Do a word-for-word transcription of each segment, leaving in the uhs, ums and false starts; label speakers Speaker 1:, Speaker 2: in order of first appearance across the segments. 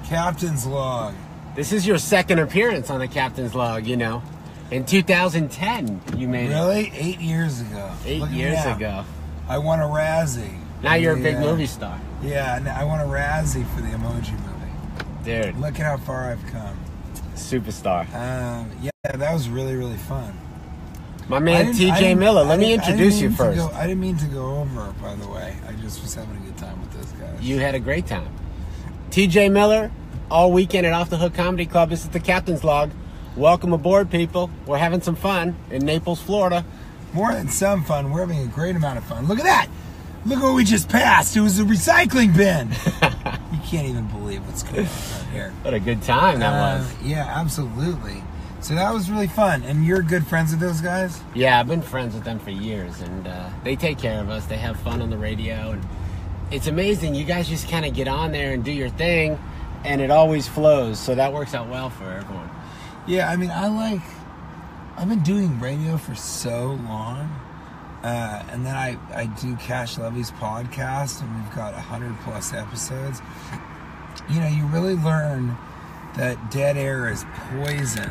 Speaker 1: Captain's Log.
Speaker 2: This is your second appearance on the Captain's Log, you know. In two thousand ten, you made
Speaker 1: really?
Speaker 2: it.
Speaker 1: Really? Eight years ago.
Speaker 2: Eight
Speaker 1: Look
Speaker 2: years ago.
Speaker 1: I won a Razzie.
Speaker 2: Now you're a big
Speaker 1: uh,
Speaker 2: movie star.
Speaker 1: Yeah, I won a Razzie for the Emoji Movie.
Speaker 2: Dude.
Speaker 1: Look at how far I've come.
Speaker 2: Superstar.
Speaker 1: Um, yeah, that was really, really fun.
Speaker 2: My man T J Miller, let me introduce you first.
Speaker 1: Go, I didn't mean to go over, by the way. I just was having a good time with those guys.
Speaker 2: You had a great time. T J Miller, all weekend at Off the Hook Comedy Club. This is the Captain's Log. Welcome aboard, people. We're having some fun in Naples, Florida.
Speaker 1: More than some fun, we're having a great amount of fun. Look at that! Look what we just passed. It was a recycling bin. You can't even believe what's going on out here.
Speaker 2: What a good time that
Speaker 1: uh,
Speaker 2: was.
Speaker 1: Yeah, absolutely. So that was really fun. And you're good friends with those guys?
Speaker 2: Yeah, I've been friends with them for years, and uh, they take care of us. They have fun on the radio, and it's amazing. You guys just kind of get on there and do your thing, and it always flows. So that works out well for everyone.
Speaker 1: Yeah, I mean, I like... I've been doing radio for so long, uh, and then I, I do Cash Levy's podcast, and we've got one hundred plus episodes. You know, you really learn that dead air is poison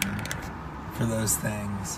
Speaker 1: for those things,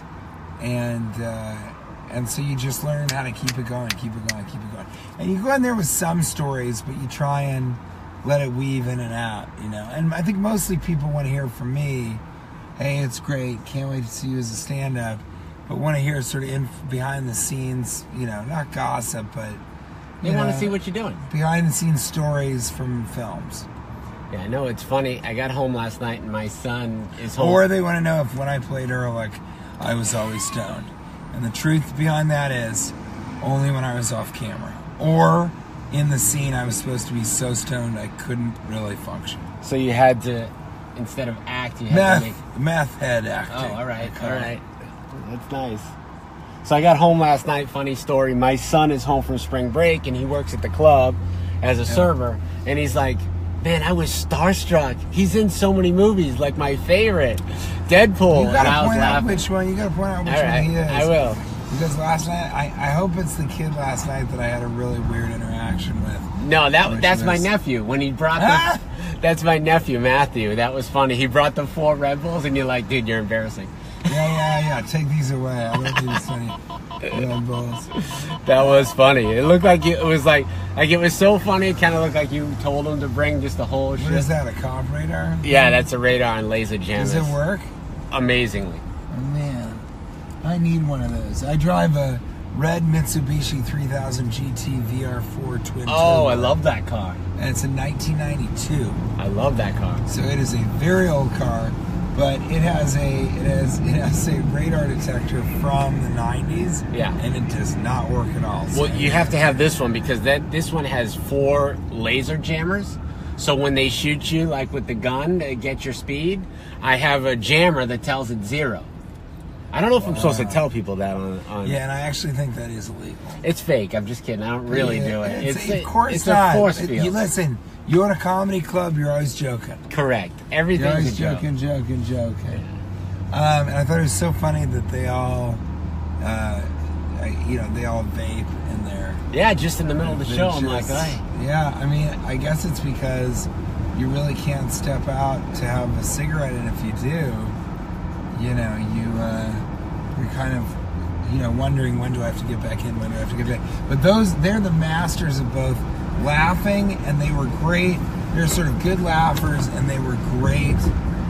Speaker 1: and uh, and so you just learn how to keep it going, keep it going, keep it going. And you go in there with some stories, but you try and let it weave in and out, you know. And I think mostly people want to hear from me, hey, it's great, can't wait to see you as a stand-up, but want to hear sort of in, behind the scenes, you know, not gossip, but
Speaker 2: they want to see what you're doing.
Speaker 1: Behind the scenes stories from films.
Speaker 2: Yeah, I know, it's funny. I got home last night and my son is home.
Speaker 1: Or they want to know if when I played Ehrlich, I was always stoned. And the truth behind that is only when I was off camera. Or in the scene I was supposed to be so stoned I couldn't really function.
Speaker 2: So you had to... Instead of act, you have
Speaker 1: meth,
Speaker 2: to make...
Speaker 1: Meth head acting.
Speaker 2: Oh, all right,
Speaker 1: okay.
Speaker 2: all right. That's nice. So I got home last night, funny story. My son is home from spring break, and he works at the club as a yeah. server. And he's like, man, I was starstruck. He's in so many movies, like my favorite, Deadpool.
Speaker 1: You gotta
Speaker 2: and I was
Speaker 1: point out
Speaker 2: laughing.
Speaker 1: which one. You gotta point out which
Speaker 2: all right,
Speaker 1: one he is.
Speaker 2: I will.
Speaker 1: Because last night, I, I hope it's the kid last night that I had a really weird interaction with.
Speaker 2: No, that that's my nephew. When he brought
Speaker 1: ah!
Speaker 2: the... That's my nephew, Matthew. That was funny. He brought the four Red Bulls, and you're like, dude, you're embarrassing.
Speaker 1: Yeah, yeah, yeah. Take these away. I don't do this any Red Bulls.
Speaker 2: That was funny. It looked like you, it was like, like it was so funny. It kind of looked like you told him to bring just the whole
Speaker 1: what
Speaker 2: shit.
Speaker 1: What is that, a cop radar?
Speaker 2: Yeah, that's a radar and laser jam.
Speaker 1: Does it work?
Speaker 2: Amazingly.
Speaker 1: Oh, man. I need one of those. I drive a red Mitsubishi three thousand G T V R four twin turbo.
Speaker 2: Oh, I love that car.
Speaker 1: And it's a nineteen ninety-two.
Speaker 2: I love that car.
Speaker 1: So it is a very old car, but it has a it has it has a radar detector from the nineties.
Speaker 2: Yeah.
Speaker 1: And it does not work at all.
Speaker 2: Well, you have to have this one because that this one has four laser jammers. So when they shoot you, like with the gun to get your speed, I have a jammer that tells it zero. I don't know if wow. I'm supposed to tell people that on, on...
Speaker 1: Yeah, and I actually think that is illegal.
Speaker 2: It's fake. I'm just kidding. I don't really
Speaker 1: yeah,
Speaker 2: do it.
Speaker 1: It's,
Speaker 2: it's
Speaker 1: of
Speaker 2: a,
Speaker 1: course
Speaker 2: it's
Speaker 1: not.
Speaker 2: a force field.
Speaker 1: You listen, you're in a comedy club, you're always joking.
Speaker 2: Correct. Everything's
Speaker 1: You're always
Speaker 2: a joke.
Speaker 1: joking, joking, joking. Um, and I thought it was so funny that they all, uh, you know, they all vape in there.
Speaker 2: Yeah, just in the middle of the
Speaker 1: They're
Speaker 2: show,
Speaker 1: just,
Speaker 2: I'm like, hey.
Speaker 1: Yeah, I mean, I guess it's because you really can't step out to have a cigarette, and if you do, you know, you, uh, you're kind of, you know, wondering when do I have to get back in, when do I have to get back. But those, they're the masters of both laughing, and they were great. They're sort of good laughers, and they were great.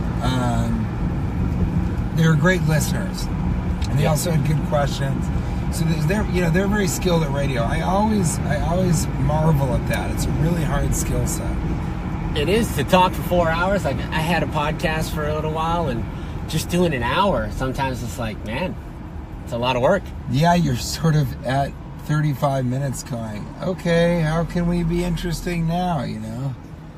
Speaker 1: Um, they were great listeners, and they also had good questions. So they're, you know, they're very skilled at radio. I always, I always marvel at that. It's a really hard skill set.
Speaker 2: It is to talk for four hours. Like I had a podcast for a little while, and just doing an hour, sometimes it's like, man, it's a lot of work.
Speaker 1: Yeah, you're sort of at thirty-five minutes going, okay, how can we be interesting now, you know?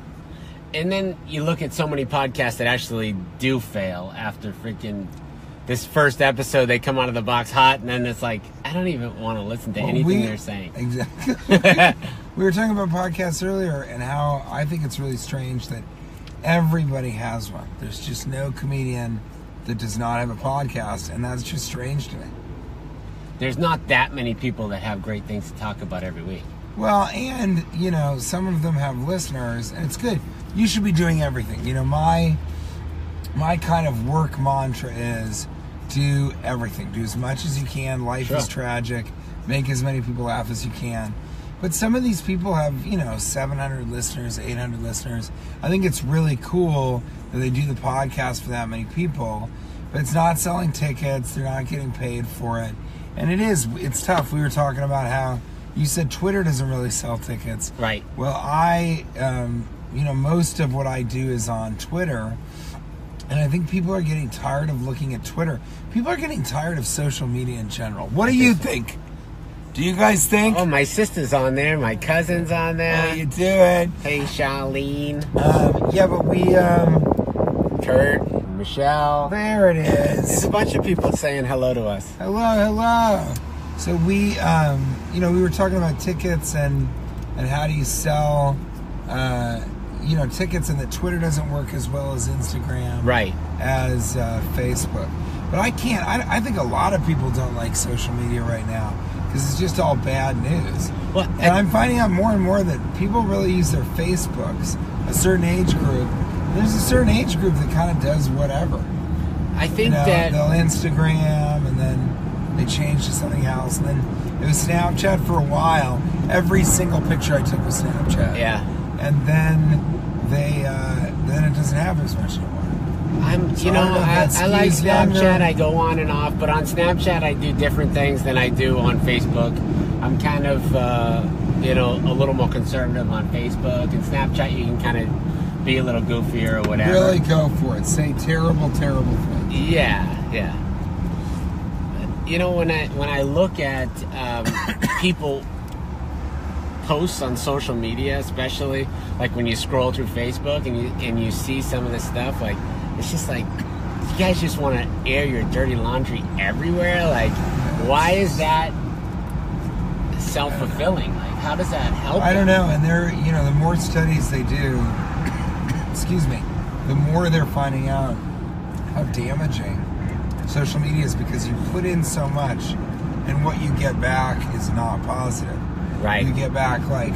Speaker 2: And then you look at so many podcasts that actually do fail after freaking this first episode. They come out of the box hot, and then it's like, I don't even want to listen to well, anything
Speaker 1: we,
Speaker 2: they're saying.
Speaker 1: Exactly. We were talking about podcasts earlier, and how I think it's really strange that everybody has one. There's just no comedian that does not have a podcast, and that's just strange to me.
Speaker 2: There's not that many people that have great things to talk about every week.
Speaker 1: Well, and, you know, some of them have listeners, and it's good. You should be doing everything. You know, my my kind of work mantra is do everything. Do as much as you can. Life
Speaker 2: Sure.
Speaker 1: is tragic. Make as many people laugh as you can. But some of these people have, you know, seven hundred listeners, eight hundred listeners. I think it's really cool that they do the podcast for that many people. But it's not selling tickets. They're not getting paid for it. And it is, it's tough. We were talking about how you said Twitter doesn't really sell tickets.
Speaker 2: Right.
Speaker 1: Well, I, um, you know, most of what I do is on Twitter. And I think people are getting tired of looking at Twitter. People are getting tired of social media in general. What do you think? Do you guys think?
Speaker 2: Oh, my sister's on there. My cousin's on there.
Speaker 1: How you doing?
Speaker 2: Hey, Charlene.
Speaker 1: Um, yeah, but we, um,
Speaker 2: Kurt, Michelle.
Speaker 1: there it
Speaker 2: There's
Speaker 1: is.
Speaker 2: a bunch of people saying hello to us.
Speaker 1: Hello, hello. So we, um, you know, we were talking about tickets and and how do you sell, uh, you know, tickets, and that Twitter doesn't work as well as Instagram,
Speaker 2: Right.
Speaker 1: as uh, Facebook. But I can't. I, I think a lot of people don't like social media right now because it's just all bad news.
Speaker 2: Well,
Speaker 1: And I'm finding out more and more that people really use their Facebooks, a certain age group. There's a certain age group that kind of does whatever.
Speaker 2: I
Speaker 1: You
Speaker 2: think
Speaker 1: know,
Speaker 2: that
Speaker 1: they'll Instagram and then they change to something else. And then it was Snapchat for a while. Every single picture I took was Snapchat.
Speaker 2: Yeah.
Speaker 1: And then they, uh, then it doesn't happen as much anymore.
Speaker 2: I'm,
Speaker 1: So
Speaker 2: you
Speaker 1: I
Speaker 2: know,
Speaker 1: don't know if
Speaker 2: I,
Speaker 1: that
Speaker 2: I like
Speaker 1: skews younger.
Speaker 2: Snapchat. I go on and off, but on Snapchat, I do different things than I do on Facebook. I'm kind of, uh, you know, a little more conservative on Facebook, and Snapchat, you can kind of be a little goofier or whatever.
Speaker 1: Really go for it. Say terrible, terrible things.
Speaker 2: Yeah, yeah. You know, when I when I look at um, people posts on social media, especially like when you scroll through Facebook and you and you see some of this stuff, like it's just like you guys just want to air your dirty laundry everywhere. Like, why is that self-fulfilling? Like, how does that help?
Speaker 1: I don't know. And they're, you know, the more studies they do, excuse me, the more they're finding out how damaging social media is, because you put in so much and what you get back is not positive.
Speaker 2: Right.
Speaker 1: You get back like,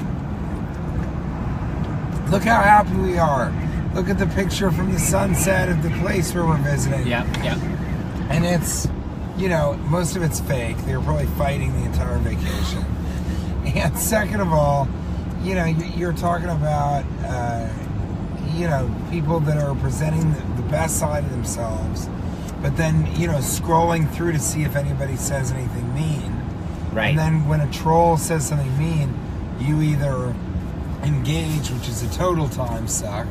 Speaker 1: look how happy we are. Look at the picture from the sunset of the place where we're visiting.
Speaker 2: Yep, yep.
Speaker 1: And it's, you know, most of it's fake. They were probably fighting the entire vacation. And second of all, you know, you're talking about, uh, you know, people that are presenting the, the best side of themselves, but then, you know, scrolling through to see if anybody says anything mean.
Speaker 2: Right.
Speaker 1: And then when a troll says something mean, you either engage, which is a total time suck,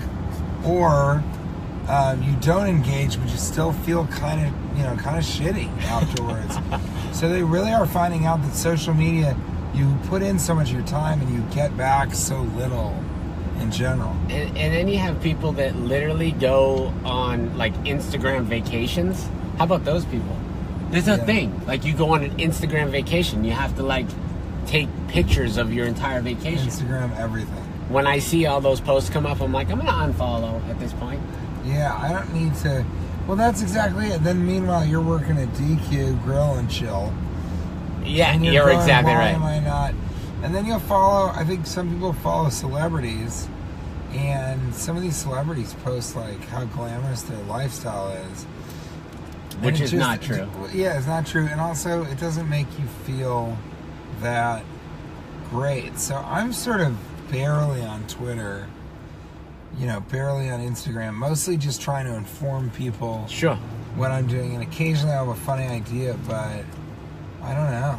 Speaker 1: or uh, you don't engage, but you still feel kind of, you know, kind of shitty afterwards. So they really are finding out that social media, you put in so much of your time and you get back so little in general.
Speaker 2: And, and then you have people that literally go on like Instagram vacations. How about those people? There's a
Speaker 1: Yeah.
Speaker 2: thing. Like you go on an Instagram vacation, you have to like take pictures of your entire vacation.
Speaker 1: Instagram, everything.
Speaker 2: When I see all those posts come up, I'm like, I'm gonna unfollow at this point.
Speaker 1: Yeah, I don't need to. Well, that's exactly it. Then meanwhile, you're working at D Q Grill and Chill.
Speaker 2: Yeah,
Speaker 1: And
Speaker 2: you're
Speaker 1: going,
Speaker 2: exactly
Speaker 1: why
Speaker 2: right.
Speaker 1: am I not? And then you'll follow, I think some people follow celebrities, and some of these celebrities post like how glamorous their lifestyle is. And
Speaker 2: Which
Speaker 1: it
Speaker 2: is
Speaker 1: just-
Speaker 2: not true.
Speaker 1: Yeah, it's not true. And also, it doesn't make you feel that great. So I'm sort of barely on Twitter, you know, barely on Instagram, mostly just trying to inform people
Speaker 2: Sure.
Speaker 1: what I'm doing. And occasionally I have a funny idea, but I don't know.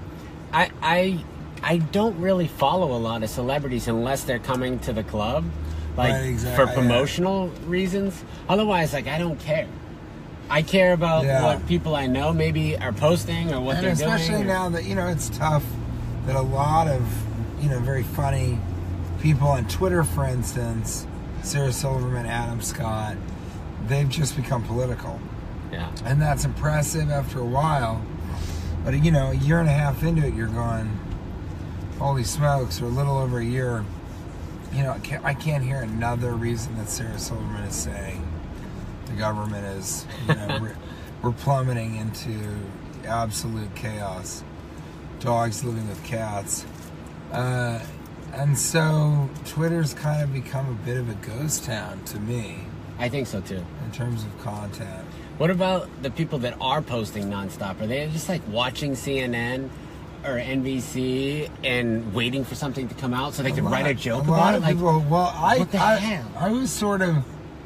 Speaker 2: I I I don't really follow a lot of celebrities unless they're coming to the club, like
Speaker 1: Right, exactly,
Speaker 2: for
Speaker 1: yeah.
Speaker 2: promotional reasons. Otherwise, like I don't care. I care about
Speaker 1: Yeah.
Speaker 2: what people I know maybe are posting or what
Speaker 1: And
Speaker 2: they're
Speaker 1: especially
Speaker 2: doing. or-
Speaker 1: now that, you know, it's tough that a lot of, you know, very funny people on Twitter, for instance, Sarah Silverman, Adam Scott, they've just become political.
Speaker 2: Yeah.
Speaker 1: And that's impressive after a while. But, you know, a year and a half into it, you're going, holy smokes, or a little over a year. You know, I can't, I can't hear another reason that Sarah Silverman is saying the government is, you know, we're, we're plummeting into absolute chaos. Dogs living with cats. Uh, and so Twitter's kind of become a bit of a ghost town to me
Speaker 2: I think so too.
Speaker 1: in terms of content.
Speaker 2: What about the people that are posting nonstop? Are they just like watching C N N or N B C and waiting for something to come out so they can
Speaker 1: lot-
Speaker 2: write a joke
Speaker 1: a lot
Speaker 2: about it?
Speaker 1: of
Speaker 2: Like,
Speaker 1: people, well, I,
Speaker 2: what the
Speaker 1: I,
Speaker 2: hell?
Speaker 1: I was sort of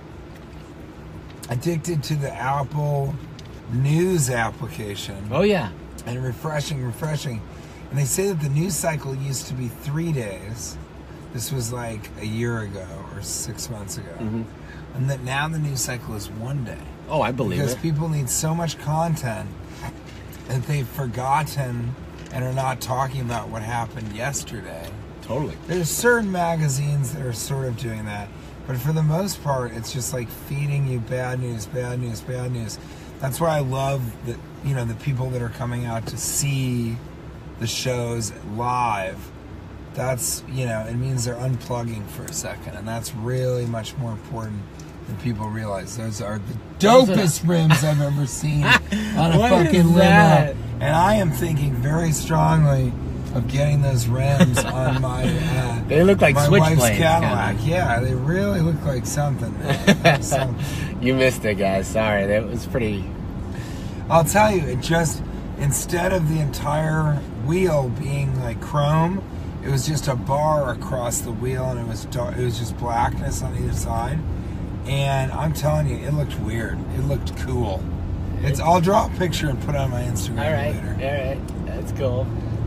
Speaker 1: addicted to the Apple News application.
Speaker 2: oh yeah,
Speaker 1: And refreshing, refreshing. And they say that the news cycle used to be three days. This was like a year ago or six months ago.
Speaker 2: Mm-hmm.
Speaker 1: And that now the news cycle is one day.
Speaker 2: oh I believe
Speaker 1: Because
Speaker 2: it.
Speaker 1: people need so much content that they've forgotten and are not talking about what happened yesterday.
Speaker 2: Totally.
Speaker 1: There's certain magazines that are sort of doing that. But for the most part, it's just like feeding you bad news, bad news, bad news. That's why I love the, you know, the people that are coming out to see the shows live. That's, you know, it means they're unplugging for a second. And that's really much more important than people realize. Those are the dopest rims I've ever seen on a
Speaker 2: What
Speaker 1: fucking
Speaker 2: is
Speaker 1: limo.
Speaker 2: that?
Speaker 1: And I am thinking very strongly of getting those rims on my uh,
Speaker 2: They look like
Speaker 1: my wife's
Speaker 2: switchblades,
Speaker 1: Cadillac.
Speaker 2: kinda.
Speaker 1: Yeah, they really look like something, man. Something.
Speaker 2: You missed it, guys. Sorry, that was pretty.
Speaker 1: I'll tell you, it just, instead of the entire wheel being like chrome, it was just a bar across the wheel, and it was dark, it was just blackness on either side. And I'm telling you, it looked weird. It looked cool. It's. I'll draw a picture and put it on my Instagram
Speaker 2: All right,
Speaker 1: later.
Speaker 2: all right, that's cool.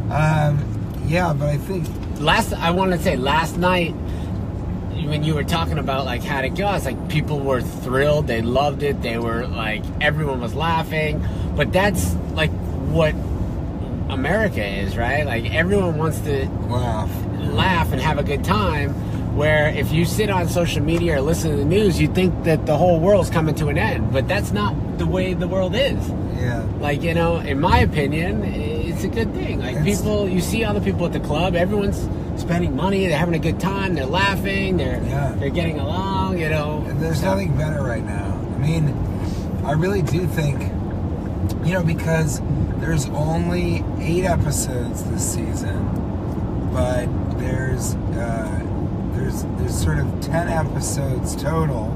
Speaker 1: Um, yeah, but I think
Speaker 2: Last, I want to say, last night when you were talking about like how'd it go, I was like, people were thrilled, they loved it, they were like, everyone was laughing. But that's like what America is, right? Like everyone wants to
Speaker 1: laugh.
Speaker 2: laugh and have a good time. Where if you sit on social media or listen to the news, you think that the whole world's coming to an end. But that's not the way the world is.
Speaker 1: Yeah.
Speaker 2: Like, you know, in my opinion, it's a good thing. Like,
Speaker 1: It's-
Speaker 2: people, you see other people at the club, everyone's spending money, they're having a good time, they're laughing, they're
Speaker 1: Yeah.
Speaker 2: they're getting along, you know.
Speaker 1: There's nothing better right now. I mean, I really do think, you know, because there's only eight episodes this season, but there's uh, there's there's sort of ten episodes total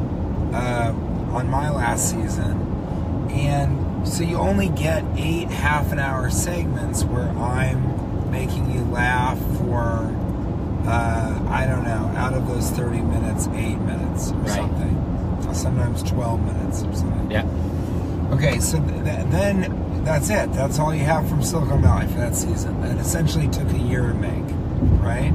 Speaker 1: uh, on my last season, and so you only get eight half an hour segments where I'm making you laugh for uh, I don't know, out of those thirty minutes, eight minutes or
Speaker 2: Right.
Speaker 1: something, sometimes twelve minutes or something.
Speaker 2: Yeah.
Speaker 1: Okay, so th- th- then that's it. That's all you have from Silicon Valley for that season. That essentially took a year to make, right?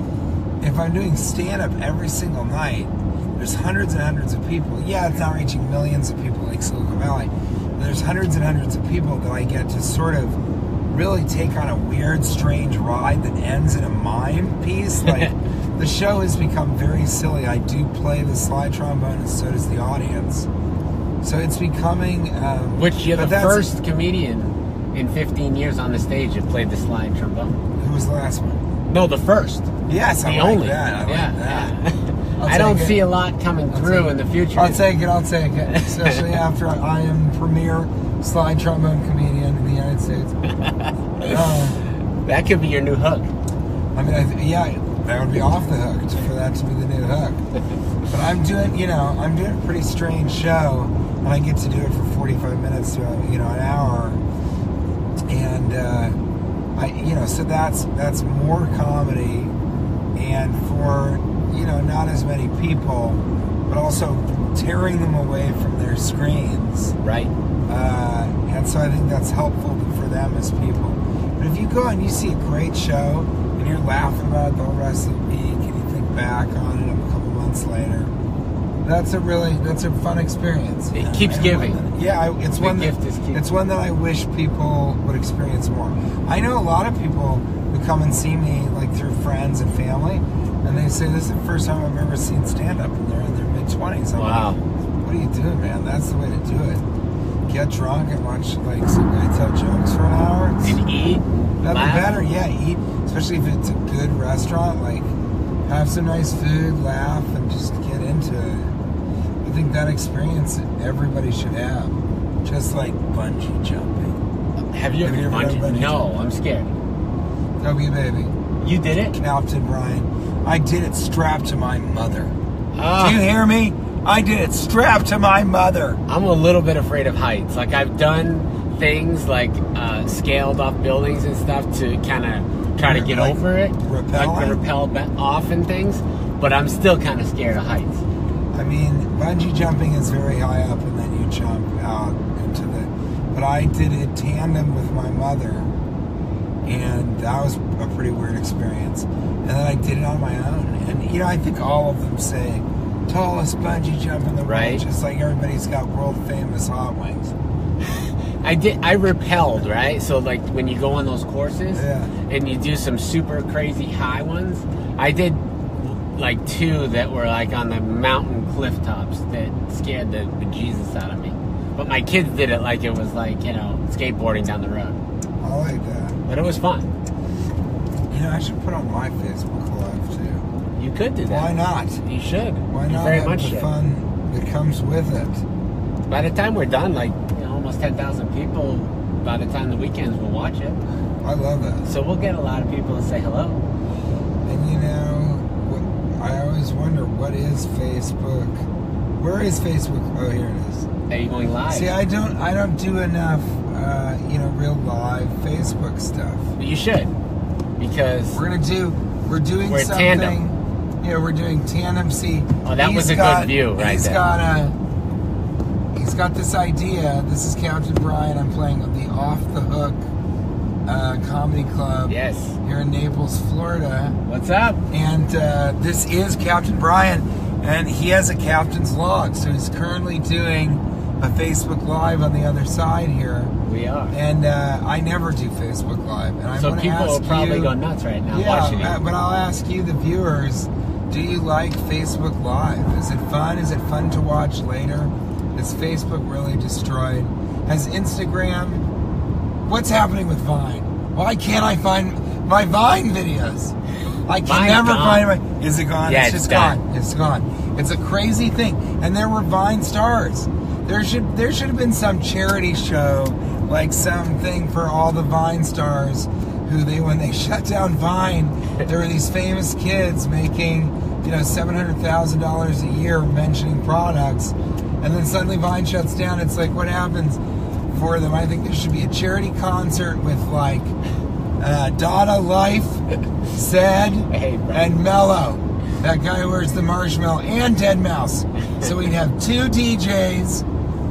Speaker 1: If I'm doing stand-up every single night, there's hundreds and hundreds of people. Yeah, it's not reaching millions of people like Silicon Valley. But there's hundreds and hundreds of people that I get to sort of really take on a weird, strange ride that ends in a mime piece. Like, the show has become very silly. I do play the slide trombone, and so does the audience. So it's becoming... Um,
Speaker 2: Which you're the
Speaker 1: but that's-
Speaker 2: first comedian in fifteen years on the stage that played the slide trombone.
Speaker 1: Who was the last one?
Speaker 2: No, the first.
Speaker 1: Yes, I
Speaker 2: The
Speaker 1: like
Speaker 2: only.
Speaker 1: that. I
Speaker 2: yeah,
Speaker 1: like that.
Speaker 2: yeah.
Speaker 1: I'll
Speaker 2: I don't
Speaker 1: take it.
Speaker 2: see a lot coming
Speaker 1: I'll
Speaker 2: through
Speaker 1: take
Speaker 2: in
Speaker 1: it.
Speaker 2: the future.
Speaker 1: I'll take it, I'll take it. Especially after I am premier slide trombone comedian in the United States. Um,
Speaker 2: That could be your new hook.
Speaker 1: I mean, I th- yeah, that would be off the hook for that to be the new hook. But I'm doing, you know, I'm doing a pretty strange show, and I get to do it for forty-five minutes to, you know, an hour. And, uh, I, you know, so that's, that's more comedy, and for, you know, not as many people, but also tearing them away from their screens.
Speaker 2: Right.
Speaker 1: Uh, and so I think that's helpful for them as people. But if you go and you see a great show and you're laughing about it the whole rest of the week, and you think back on it a couple months later, that's a really that's a fun experience.
Speaker 2: It
Speaker 1: you know?
Speaker 2: keeps
Speaker 1: And
Speaker 2: giving.
Speaker 1: one that- yeah, I, it's
Speaker 2: The
Speaker 1: one
Speaker 2: gift
Speaker 1: that
Speaker 2: is keeping.
Speaker 1: it's one that I wish people would experience more. I know a lot of people who come and see me like through friends and family, and they say this is the first time I've ever seen stand up, and they're in their mid twenties.
Speaker 2: Wow.
Speaker 1: Like, what are you doing, man? That's the way to do it. Get drunk and watch like some guy tell jokes for an hour. It's,
Speaker 2: And eat.
Speaker 1: that'd
Speaker 2: laugh.
Speaker 1: be better. Yeah, eat, especially if it's a good restaurant. Like, have some nice food, laugh, and just get into it. I think that experience everybody should have. Just like bungee jumping.
Speaker 2: Have you
Speaker 1: Have
Speaker 2: ever
Speaker 1: you ever
Speaker 2: bungee?
Speaker 1: done bungee
Speaker 2: No,
Speaker 1: jumping?
Speaker 2: I'm scared.
Speaker 1: Don't be a baby.
Speaker 2: You did it?
Speaker 1: Captain Brian. I did it strapped to my mother.
Speaker 2: Oh.
Speaker 1: Do you hear me? I did it strapped to my mother.
Speaker 2: I'm a little bit afraid of heights. Like, I've done things like uh, scaled off buildings and stuff to kind of try to get
Speaker 1: Like
Speaker 2: over it.
Speaker 1: rappelling?
Speaker 2: Like to rappel ba- off and things. But I'm still kind of scared of heights.
Speaker 1: I mean, bungee jumping is very high up and then you jump out into the... But I did it tandem with my mother, and that was a pretty weird experience. And then I did it on my own. And, you know, I think all of them say, tallest bungee jump in the world,
Speaker 2: Right.
Speaker 1: just like everybody's got world-famous hot wings.
Speaker 2: I did. I rappelled, right? So, like, when you go on those courses
Speaker 1: Yeah.
Speaker 2: and you do some super crazy high ones, I did like two that were like on the mountain cliff tops that scared the bejesus out of me. But my kids did it like it was like, you know, skateboarding down the road.
Speaker 1: I like that.
Speaker 2: But it was fun.
Speaker 1: You know, I should put on my Facebook Live, too.
Speaker 2: You could do that.
Speaker 1: Why not?
Speaker 2: You should.
Speaker 1: Why
Speaker 2: You
Speaker 1: not
Speaker 2: very
Speaker 1: have
Speaker 2: much
Speaker 1: the
Speaker 2: should.
Speaker 1: fun that comes with it?
Speaker 2: By the time we're done, like, you know, almost ten thousand people, by the time the weekends will watch it.
Speaker 1: I love that.
Speaker 2: So we'll get a lot of people to say hello.
Speaker 1: And you know, what, I always wonder, what is Facebook? Where is Facebook? Oh, here it is.
Speaker 2: Are you going live?
Speaker 1: See, I don't, I don't do enough, uh, you know, real live Facebook stuff.
Speaker 2: You should. Because
Speaker 1: We're gonna do, we're doing
Speaker 2: We're
Speaker 1: something.
Speaker 2: tandem.
Speaker 1: You know, we're doing tandem. See,
Speaker 2: Oh, that
Speaker 1: he's
Speaker 2: was a good
Speaker 1: got-
Speaker 2: view right
Speaker 1: He's
Speaker 2: there.
Speaker 1: got a, he's got this idea. This is Captain Brian. I'm playing the Off the Hook uh, Comedy Club
Speaker 2: yes.
Speaker 1: here in Naples, Florida.
Speaker 2: What's up?
Speaker 1: And uh, this is Captain Brian, and he has a captain's log, so he's currently doing a Facebook Live on the other side here.
Speaker 2: We are.
Speaker 1: And uh, I never do Facebook Live, and I
Speaker 2: So
Speaker 1: want to
Speaker 2: people
Speaker 1: ask
Speaker 2: will probably
Speaker 1: you,
Speaker 2: go nuts right now
Speaker 1: yeah,
Speaker 2: watching
Speaker 1: uh,
Speaker 2: it.
Speaker 1: but I'll ask you, the viewers, do you like Facebook Live? Is it fun? Is it fun to watch later? Is Facebook really destroyed? Has Instagram? What's happening with Vine? Why can't I find my Vine videos? I can
Speaker 2: Vine's
Speaker 1: never
Speaker 2: gone.
Speaker 1: find my. Is it gone?
Speaker 2: Yeah,
Speaker 1: it's
Speaker 2: it's
Speaker 1: just
Speaker 2: gone.
Speaker 1: gone. It's gone. It's a crazy thing. And there were Vine stars. There should there should have been some charity show, like something for all the Vine stars, who they when they shut down Vine, there were these famous kids making, you know, seven hundred thousand dollars a year mentioning products, and then suddenly Vine shuts down. It's like, what happens for them? I think there should be a charity concert with like uh, Dada Life, Zed,
Speaker 2: Hey, bro.
Speaker 1: and Mello. That guy who wears the marshmallow, and Dead Mouse. So we'd have two D Js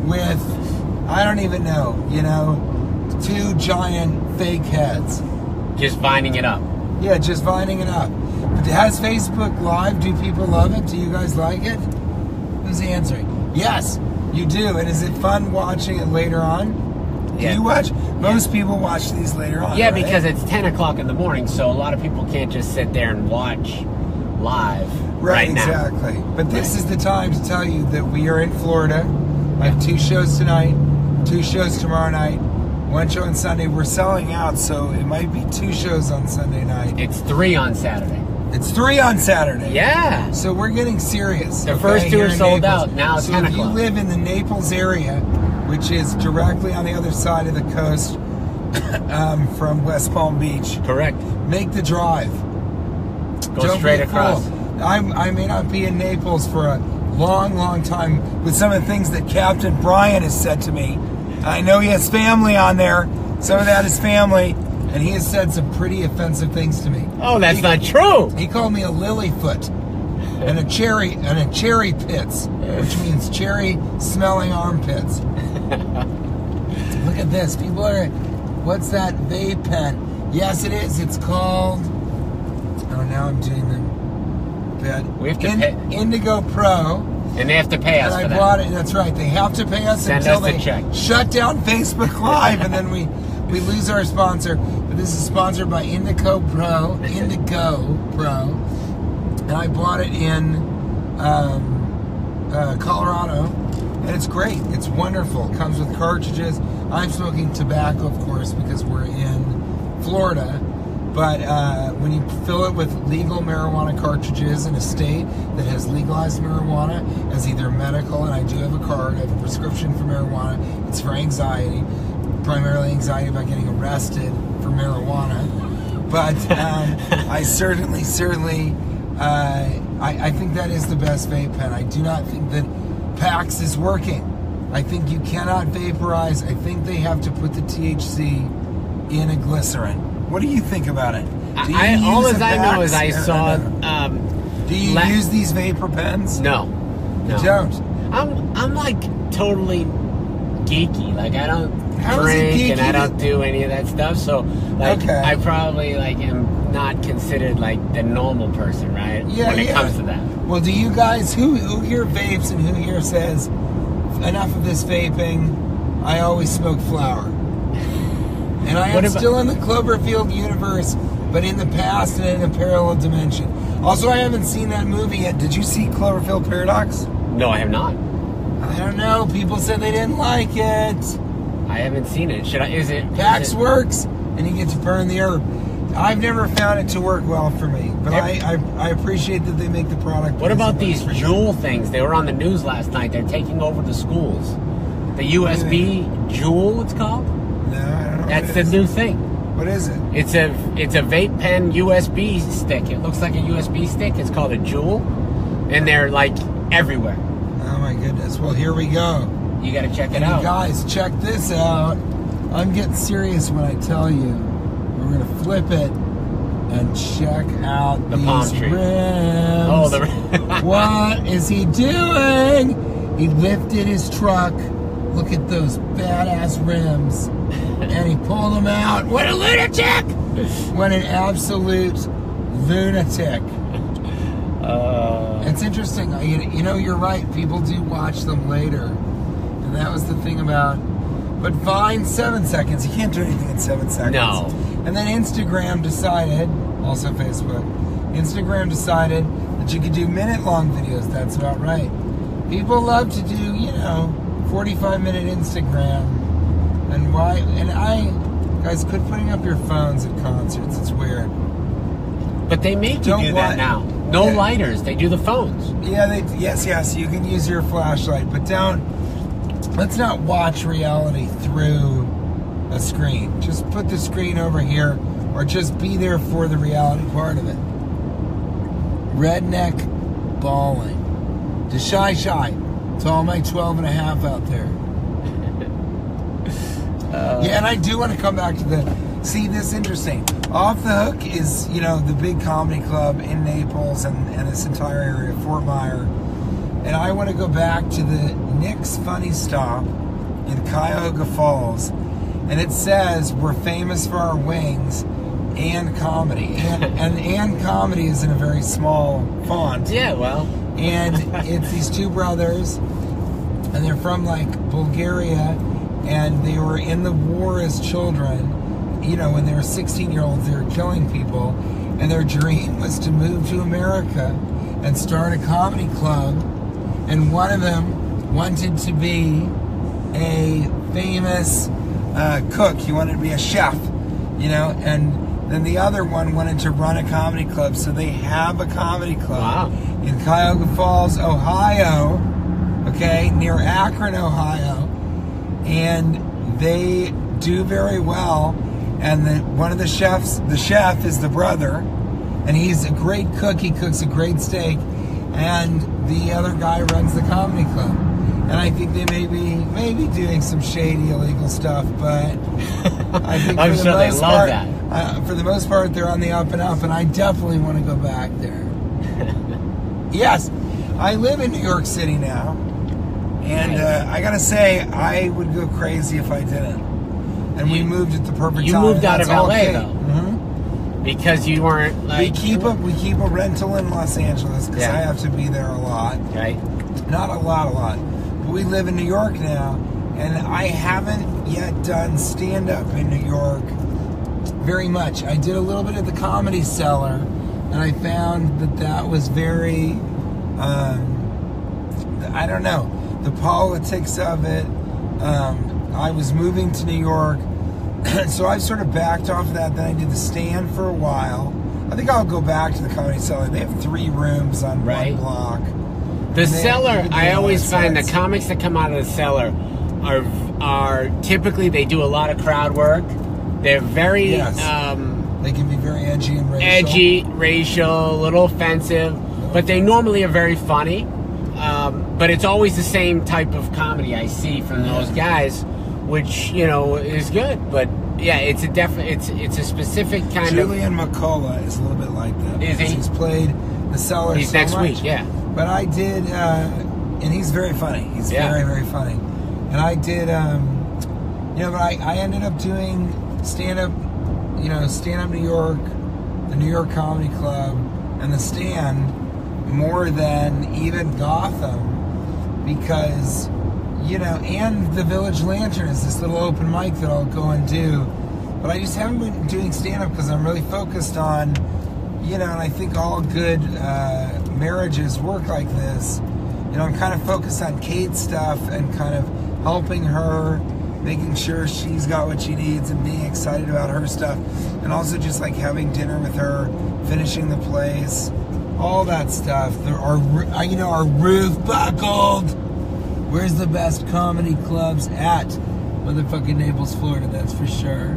Speaker 1: with, I don't even know, you know, two giant fake heads.
Speaker 2: Just vinding it up.
Speaker 1: Yeah, just vining it up. But has Facebook Live? Do people love it? Do you guys like it? Who's answering? Yes, you do. And is it fun watching it later on? Do
Speaker 2: Yeah.
Speaker 1: you watch? Most people watch these later on.
Speaker 2: Yeah,
Speaker 1: right?
Speaker 2: because it's ten o'clock in the morning, so a lot of people can't just sit there and watch live right,
Speaker 1: Right,
Speaker 2: now.
Speaker 1: exactly. But this is the time to tell you that we are in Florida. I have two shows tonight, two shows tomorrow night, one show on Sunday. We're selling out, so it might be two shows on Sunday night.
Speaker 2: It's three on Saturday.
Speaker 1: It's three on Saturday.
Speaker 2: Yeah.
Speaker 1: So we're getting serious.
Speaker 2: The first two
Speaker 1: here
Speaker 2: are
Speaker 1: in
Speaker 2: sold
Speaker 1: Naples.
Speaker 2: out. Now it's
Speaker 1: so
Speaker 2: ten
Speaker 1: if you
Speaker 2: o'clock.
Speaker 1: live in the Naples area, which is directly on the other side of the coast um, from West Palm Beach,
Speaker 2: Correct.
Speaker 1: make the drive.
Speaker 2: Go
Speaker 1: Don't
Speaker 2: straight
Speaker 1: be a
Speaker 2: across.
Speaker 1: fool. I'm, I may not be in Naples for a long, long time with some of the things that Captain Brian has said to me. I know he has family on there. Some of that is family. And he has said some pretty offensive things to me.
Speaker 2: Oh, that's
Speaker 1: He-
Speaker 2: not true.
Speaker 1: He called me a lilyfoot and a cherry and a cherry pits, which means cherry smelling armpits. Look at this. People are, what's that vape pen? Yes, it is. It's called, oh, now I'm doing the, that,
Speaker 2: We have to
Speaker 1: In-
Speaker 2: pay-
Speaker 1: Indigo Pro.
Speaker 2: And they have to pay us
Speaker 1: And I
Speaker 2: for that.
Speaker 1: bought it. That's right. They have to pay us
Speaker 2: Send
Speaker 1: until
Speaker 2: us the
Speaker 1: they
Speaker 2: check.
Speaker 1: shut down Facebook Live, and then we we lose our sponsor. But this is sponsored by Indigo Pro. Indigo Pro, and I bought it in um, uh, Colorado, and it's great. It's wonderful. It comes with cartridges. I'm smoking tobacco, of course, because we're in Florida. But uh, when you fill it with legal marijuana cartridges in a state that has legalized marijuana as either medical, and I do have a card, I have a prescription for marijuana, it's for anxiety, primarily anxiety about getting arrested for marijuana. But um, I certainly, certainly, uh, I, I think that is the best vape pen. I do not think that PAX is working. I think you cannot vaporize. I think they have to put the T H C in a glycerin. What do you think about it? Do you
Speaker 2: I, all
Speaker 1: use
Speaker 2: as
Speaker 1: a
Speaker 2: I know
Speaker 1: PAX?
Speaker 2: is I
Speaker 1: Yeah,
Speaker 2: saw.
Speaker 1: no.
Speaker 2: Um,
Speaker 1: Do you
Speaker 2: la-
Speaker 1: use these vapor pens?
Speaker 2: No, no.
Speaker 1: You don't.
Speaker 2: I'm I'm like totally geeky. Like I don't
Speaker 1: How is it
Speaker 2: drink and
Speaker 1: geeky
Speaker 2: I
Speaker 1: to-
Speaker 2: don't do any of that stuff. So like
Speaker 1: Okay.
Speaker 2: I probably like am not considered like the normal person, right?
Speaker 1: Yeah,
Speaker 2: when it
Speaker 1: yeah.
Speaker 2: comes to that.
Speaker 1: Well, do you guys who who here vapes and who here says enough of this vaping? I always smoke flower, and I am
Speaker 2: What about-
Speaker 1: still in the Cloverfield universe, but in the past and in a parallel dimension. Also, I haven't seen that movie yet. Did you see Cloverfield Paradox?
Speaker 2: No, I have not.
Speaker 1: I don't know. People said they didn't like it.
Speaker 2: I haven't seen it. Should I? Is it? is
Speaker 1: PAX
Speaker 2: it-
Speaker 1: works, and you get to burn the herb. I've never found it to work well for me, but I, I I appreciate that they make the product.
Speaker 2: What about
Speaker 1: because
Speaker 2: these
Speaker 1: it works for
Speaker 2: Juul things? They were on the news last night. They're taking over the schools. The U S B Juul, it's called.
Speaker 1: you. No, I don't know.
Speaker 2: That's
Speaker 1: what
Speaker 2: the
Speaker 1: it is.
Speaker 2: new thing.
Speaker 1: What is it?
Speaker 2: It's a it's a vape pen U S B stick. It looks like a U S B stick. It's called a Juul, and they're like everywhere.
Speaker 1: Oh my goodness. Well, here we go.
Speaker 2: You got to check it
Speaker 1: And
Speaker 2: out.
Speaker 1: you guys, check this out. I'm getting serious when I tell you. We're gonna flip it and check out
Speaker 2: The
Speaker 1: these
Speaker 2: palm tree.
Speaker 1: rims.
Speaker 2: Oh, the
Speaker 1: What is he doing? He lifted his truck. Look at those badass rims. And he pulled them out. What a lunatic! What an absolute lunatic.
Speaker 2: uh,
Speaker 1: It's interesting. You, you know, you're right. People do watch them later. And that was the thing about... But Vine, seven seconds. You can't do anything in seven seconds.
Speaker 2: No.
Speaker 1: And then Instagram decided, also Facebook, Instagram decided that you could do minute-long videos. That's about right. People love to do, you know, forty-five minute Instagram. And why? And I, guys, quit putting up your phones at concerts. It's weird.
Speaker 2: but they make you
Speaker 1: Don't
Speaker 2: do
Speaker 1: wa-
Speaker 2: that now. No
Speaker 1: Yeah.
Speaker 2: lighters. They do the phones.
Speaker 1: Yeah, they, yes, yes, you can use your flashlight, but don't, let's not watch reality through a screen. Just put the screen over here, or just be there for the reality part of it. Redneck bawling. To Shy Shy. To all my twelve and a half out there.
Speaker 2: Uh,
Speaker 1: Yeah, and I do want to come back to the, see, this is interesting. Off the Hook is, you know, the big comedy club in Naples and, and this entire area, Fort Myer. And I want to go back to the Nick's Funny Stop in Cuyahoga Falls. And it says, we're famous for our wings and comedy. And, and, and comedy is in a very small font.
Speaker 2: Yeah, well,
Speaker 1: And it's these two brothers, and they're from like Bulgaria, and they were in the war as children. You know, when they were sixteen year olds, they were killing people, and their dream was to move to America and start a comedy club. And one of them wanted to be a famous uh, cook. He wanted to be a chef, you know, and then the other one wanted to run a comedy club. So they have a comedy club
Speaker 2: Wow.
Speaker 1: in Cuyahoga Falls, Ohio, okay, near Akron, Ohio, and they do very well. And the, one of the chefs, the chef is the brother, and he's a great cook. He cooks a great steak, and the other guy runs the comedy club. And I think they may be maybe doing some shady illegal stuff, but I think
Speaker 2: I'm
Speaker 1: for the
Speaker 2: sure they
Speaker 1: most
Speaker 2: love
Speaker 1: part,
Speaker 2: that.
Speaker 1: Uh, for the most part, they're on the up and up, and I definitely want to go back there. Yes, I live in New York City now, and
Speaker 2: Nice.
Speaker 1: uh, I gotta say, I would go crazy if I didn't. And we
Speaker 2: You-
Speaker 1: moved at the perfect
Speaker 2: you
Speaker 1: time.
Speaker 2: moved
Speaker 1: and
Speaker 2: out
Speaker 1: that's
Speaker 2: of
Speaker 1: all
Speaker 2: L A,
Speaker 1: okay.
Speaker 2: though.
Speaker 1: Mhm.
Speaker 2: because you weren't like
Speaker 1: We keep a we keep a rental in Los Angeles because
Speaker 2: Yeah.
Speaker 1: I have to be there a lot.
Speaker 2: right.
Speaker 1: Not a lot, a lot. But we live in New York now, and I haven't yet done stand-up in New York very much. I did a little bit at the Comedy Cellar, and I found that that was very, um, I don't know, the politics of it. Um, I was moving to New York, so I sort of backed off of that. Then I did the Stand for a while. I think I'll go back to the Comedy Cellar. They have three rooms on
Speaker 2: Right.
Speaker 1: one block.
Speaker 2: The
Speaker 1: And they-
Speaker 2: cellar,
Speaker 1: they do
Speaker 2: I
Speaker 1: a lot
Speaker 2: always
Speaker 1: of
Speaker 2: find the
Speaker 1: sets.
Speaker 2: comics that come out of the cellar are are typically they do a lot of crowd work. They're very
Speaker 1: Yes.
Speaker 2: um,
Speaker 1: They can be very edgy and racial.
Speaker 2: Edgy, racial, a little offensive, but they normally are very funny. Um, but it's always the same type of comedy I see from those guys, which, you know, is good. But yeah, it's a definite. It's it's a specific kind
Speaker 1: Julian
Speaker 2: of.
Speaker 1: Julian McCullough is a little bit like that.
Speaker 2: Is he?
Speaker 1: He's played The Cellar.
Speaker 2: He's
Speaker 1: so
Speaker 2: next
Speaker 1: much.
Speaker 2: week, yeah.
Speaker 1: But I did, uh, and he's very funny. He's
Speaker 2: Yeah.
Speaker 1: very very funny. And I did, um, you know, but I, I ended up doing stand up, you know, Stand Up New York, the New York Comedy Club, and the Stand more than even Gotham, because, you know, and the Village Lantern is this little open mic that I'll go and do. But I just haven't been doing stand-up because I'm really focused on, you know, and I think all good uh, marriages work like this. You know, I'm kind of focused on Kate's stuff and kind of helping her, making sure she's got what she needs and being excited about her stuff. And also just like having dinner with her, finishing the plays, all that stuff. There are, you know, our roof buckled. Where's the best comedy clubs at? Motherfucking Naples, Florida, that's for sure.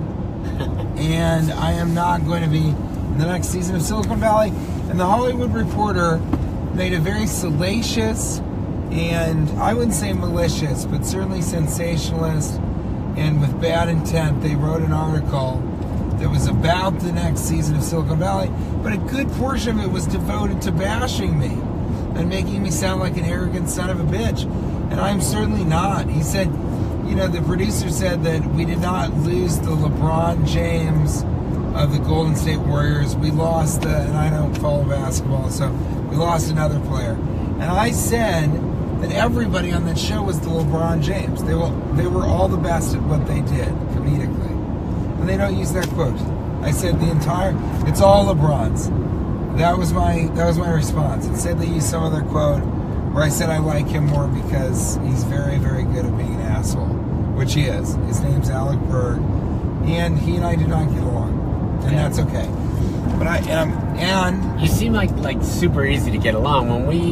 Speaker 1: And I am not going to be in the next season of Silicon Valley. And the Hollywood Reporter made a very salacious and I wouldn't say malicious, but certainly sensationalist and with bad intent. They wrote an article that was about the next season of Silicon Valley, but a good portion of it was devoted to bashing me and making me sound like an arrogant son of a bitch. And I'm certainly not. He said, you know, the producer said that we did not lose the LeBron James of the Golden State Warriors. We lost the, and I don't follow basketball, so we lost another player. And I said that everybody on that show was the LeBron James. They were, they were all the best at what they did, comedically. And they don't use that quote. I said the entire, it's all LeBron's. That was my, that was my response. Instead they used some other quote where I said I like him more because he's very, very good at being an asshole, which he is. His name's Alec Berg, and he and I do not get along, and
Speaker 2: Yeah.
Speaker 1: that's okay. But I am, and
Speaker 2: You seem like like super easy to get along. When we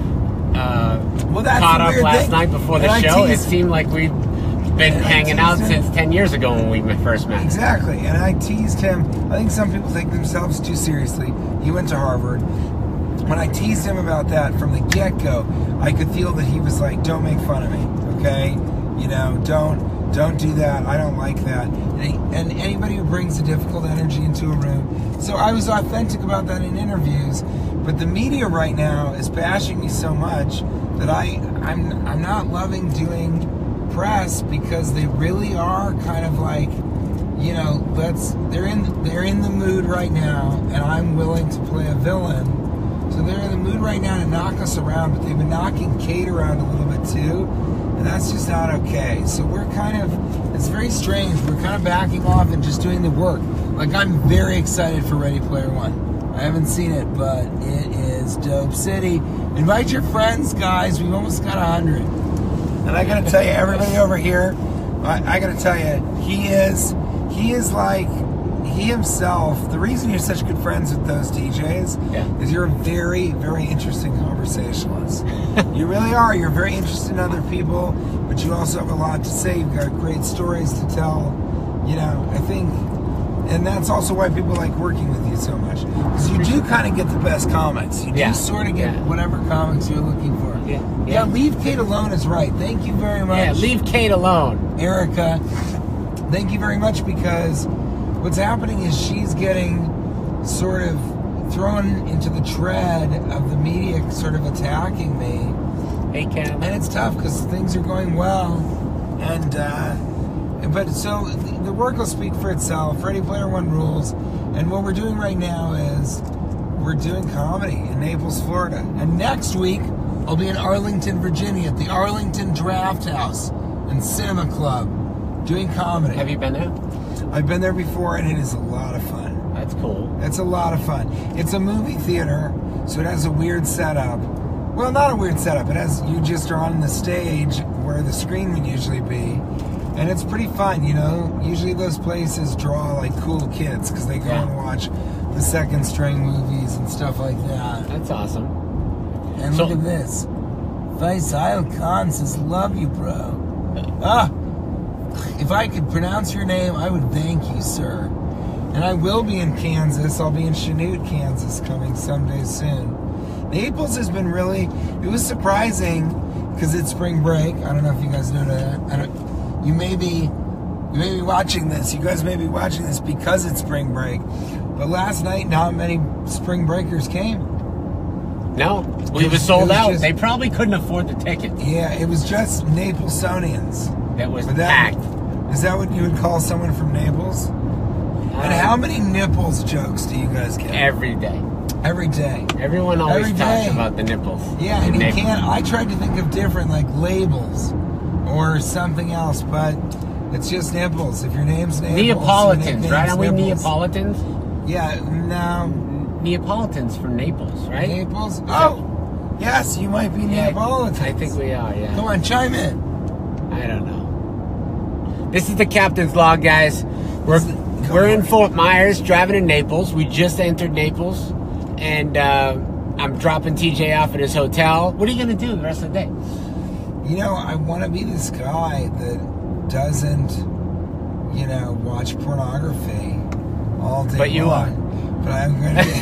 Speaker 2: uh,
Speaker 1: well, that's
Speaker 2: caught
Speaker 1: the
Speaker 2: up
Speaker 1: weird
Speaker 2: last
Speaker 1: thing.
Speaker 2: night before
Speaker 1: And
Speaker 2: the
Speaker 1: I
Speaker 2: show, it
Speaker 1: teased-
Speaker 2: seemed like we've been
Speaker 1: And I
Speaker 2: hanging out
Speaker 1: teased him.
Speaker 2: since ten years ago when we first met.
Speaker 1: Exactly, and I teased him. I think some people take themselves too seriously. He went to Harvard. When I teased him about that from the get-go, I could feel that he was like, "Don't make fun of me, okay? You know, don't don't do that. I don't like that." And, he, and anybody who brings a difficult energy into a room. So I was authentic about that in interviews. But the media right now is bashing me so much that I I'm I'm not loving doing press because they really are kind of like, you know, let's they're in they're in the mood right now, and I'm willing to play a villain. So they're in the mood right now to knock us around, but they've been knocking Kate around a little bit too, and that's just not okay. So we're kind of, it's very strange. We're kind of backing off and just doing the work. Like, I'm very excited for Ready Player One. I haven't seen it, but it is dope city. Invite your friends, guys. We've almost got a hundred. And I gotta tell you, everybody over here, I, I gotta tell you, he is, he is like, he himself, the reason you're such good friends with those D Js
Speaker 2: Yeah.
Speaker 1: is you're a very, very interesting conversationalist. You really are. You're very interested in other people, but you also have a lot to say. You've got great stories to tell. You know, I think, and that's also why people like working with you so much. Because you do kind of get the best comics. You do
Speaker 2: Yeah.
Speaker 1: sort of get
Speaker 2: Yeah.
Speaker 1: whatever comics you're looking for.
Speaker 2: Yeah.
Speaker 1: Yeah,
Speaker 2: Yeah.
Speaker 1: leave Kate alone is right. Thank you very much.
Speaker 2: Yeah, leave Kate alone.
Speaker 1: Erica, thank you very much, because what's happening is she's getting sort of thrown into the tread of the media sort of attacking me.
Speaker 2: Hey, Cam.
Speaker 1: And it's tough because things are going well. And, uh, but so the work will speak for itself. Ready Player One rules. And what we're doing right now is we're doing comedy in Naples, Florida. And next week, I'll be in Arlington, Virginia at the Arlington Draft House and Cinema Club doing comedy.
Speaker 2: Have you been there?
Speaker 1: I've been there before, and it is a lot of fun.
Speaker 2: That's cool.
Speaker 1: It's a lot of fun. It's a movie theater, so it has a weird setup. Well, not a weird setup. It has, you just are on the stage where the screen would usually be. And it's pretty fun, you know. Usually those places draw like cool kids because they go
Speaker 2: Yeah.
Speaker 1: and watch the second string movies and stuff like that.
Speaker 2: That's awesome.
Speaker 1: And
Speaker 2: So-
Speaker 1: look at this. Faisal Khan says, "Love you, bro." Ah, if I could pronounce your name, I would thank you, sir. And I will be in Kansas. I'll be in Chanute, Kansas, coming someday soon. Naples has been really, it was surprising because it's spring break. I don't know if you guys know that. I don't, you may be, you may be watching this. You guys may be watching this because it's spring break. But last night, not many spring breakers came.
Speaker 2: No,
Speaker 1: It
Speaker 2: we
Speaker 1: was-
Speaker 2: was sold
Speaker 1: it was
Speaker 2: out.
Speaker 1: just-
Speaker 2: They probably couldn't afford the tickets.
Speaker 1: Yeah, it was just Naplesonians.
Speaker 2: That was
Speaker 1: But that-
Speaker 2: packed.
Speaker 1: Is that what you would call someone from Naples? And how many nipples jokes do you guys get?
Speaker 2: Every day.
Speaker 1: Every day.
Speaker 2: Everyone always
Speaker 1: Every
Speaker 2: talks
Speaker 1: day.
Speaker 2: about the nipples.
Speaker 1: Yeah,
Speaker 2: in
Speaker 1: and you
Speaker 2: Naples.
Speaker 1: can't. I tried to think of different, like labels or something else, but it's just nipples. If your name's Naples, your
Speaker 2: Neapolitans,
Speaker 1: nickname's
Speaker 2: right? Aren't we
Speaker 1: Nipples.
Speaker 2: Neapolitans?
Speaker 1: Yeah, no.
Speaker 2: Neapolitans from Naples, right?
Speaker 1: Naples? Oh, yes, you might be
Speaker 2: Yeah,
Speaker 1: Neapolitans.
Speaker 2: I think we are, yeah.
Speaker 1: Come on, chime in.
Speaker 2: I don't know. This is the captain's log, guys. We're
Speaker 1: Come
Speaker 2: we're in
Speaker 1: on.
Speaker 2: Fort Myers, driving to Naples. We just entered Naples, and uh, I'm dropping T J off at his hotel. What are you gonna do the rest of the day?
Speaker 1: You know, I want to be this guy that doesn't, you know, watch pornography all day
Speaker 2: But you
Speaker 1: long. But I'm going to be...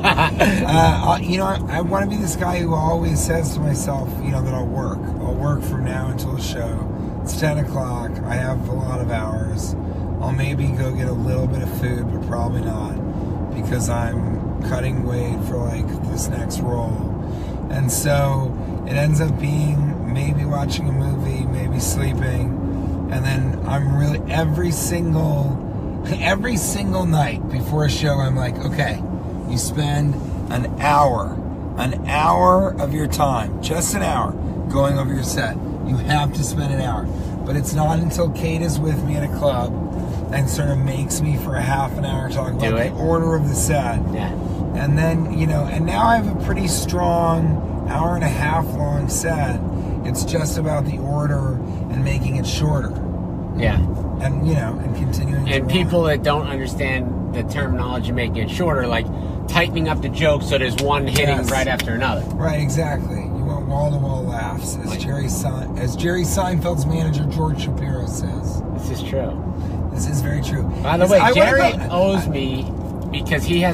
Speaker 1: uh, you know, I, I want to be this guy who always says to myself, you know, that I'll work. I'll work from now until the show. It's ten o'clock. I have a lot of hours. I'll maybe go get a little bit of food, but probably not, because I'm cutting weight for like this next role. And so it ends up being maybe watching a movie, maybe sleeping, and then I'm really every single every single night before a show I'm like, okay, you spend an hour, an hour of your time, just an hour, going over your set. You have to spend an hour. But it's not until Kate is with me at a club and sort of makes me for a half an hour talk about
Speaker 2: Do
Speaker 1: the
Speaker 2: it.
Speaker 1: order of the set.
Speaker 2: Yeah.
Speaker 1: And then, you know, and now I have a pretty strong hour and a half long set. It's just about the order and making it shorter.
Speaker 2: Yeah.
Speaker 1: And, you know, and continuing to
Speaker 2: And
Speaker 1: run.
Speaker 2: people that don't understand the terminology making it shorter, like tightening up the joke so there's one hitting
Speaker 1: Yes.
Speaker 2: right after another.
Speaker 1: Right, exactly. You want wall-to-wall laughs, as
Speaker 2: Like-
Speaker 1: Jerry Sein- as Jerry Seinfeld's manager, George Shapiro, says.
Speaker 2: This is true.
Speaker 1: This is very true.
Speaker 2: By the
Speaker 1: Because
Speaker 2: way,
Speaker 1: I wanna
Speaker 2: Jerry
Speaker 1: go-
Speaker 2: owes me because he has